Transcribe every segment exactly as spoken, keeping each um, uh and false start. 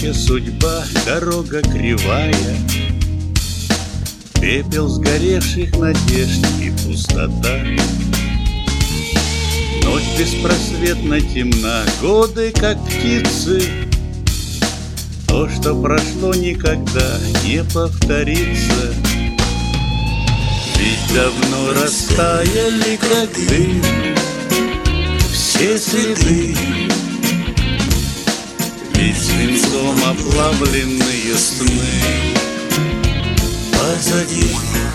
где судьба, дорога кривая, пепел сгоревших надежд и пустота. Ночь беспросветно темна, годы как птицы. То, что прошло, никогда не повторится. Ведь давно растаяли, как дым, все следы. Ведь свинцом оплавленные сны позади.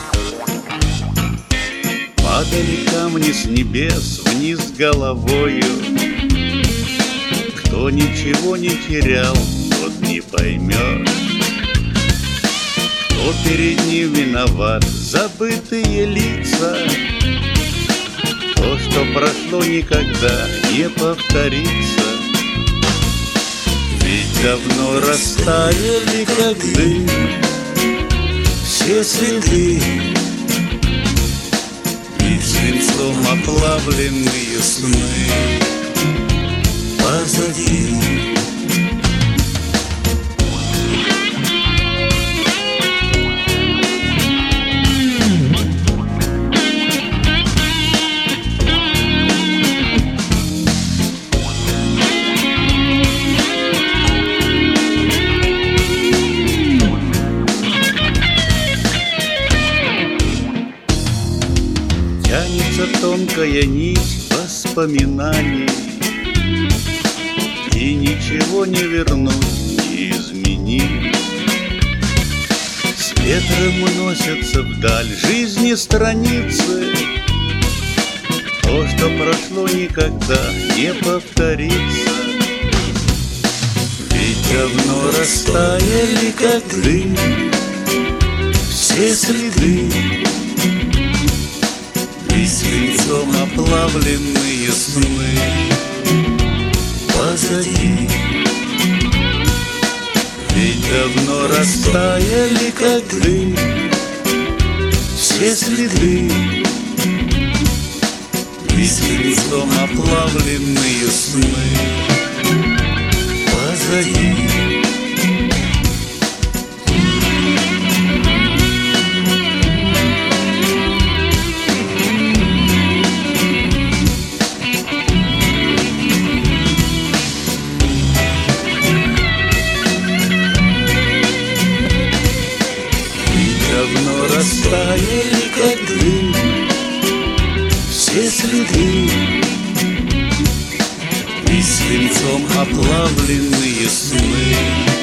Падали камни с небес вниз головою. Кто ничего не терял, тот не поймет. Кто перед ним виноват, забытые лица. То, что прошло, никогда не повторится. Ведь давно растаяли, как дым, все следы. Ведь свинцом оплавленные сны позади. Тянется тонкая нить воспоминаний, и ничего не вернуть, не изменить. С ветром уносятся вдаль жизни страницы. То, что прошло, никогда не повторится. Ведь давно растаяли, как дым, все следы. И свинцом оплавленные сны позади. Ведь давно растаяли, как дым, все следы. И свинцом оплавленные сны позади. Давно растаяли, как дым, все следы. И свинцом оплавленные сны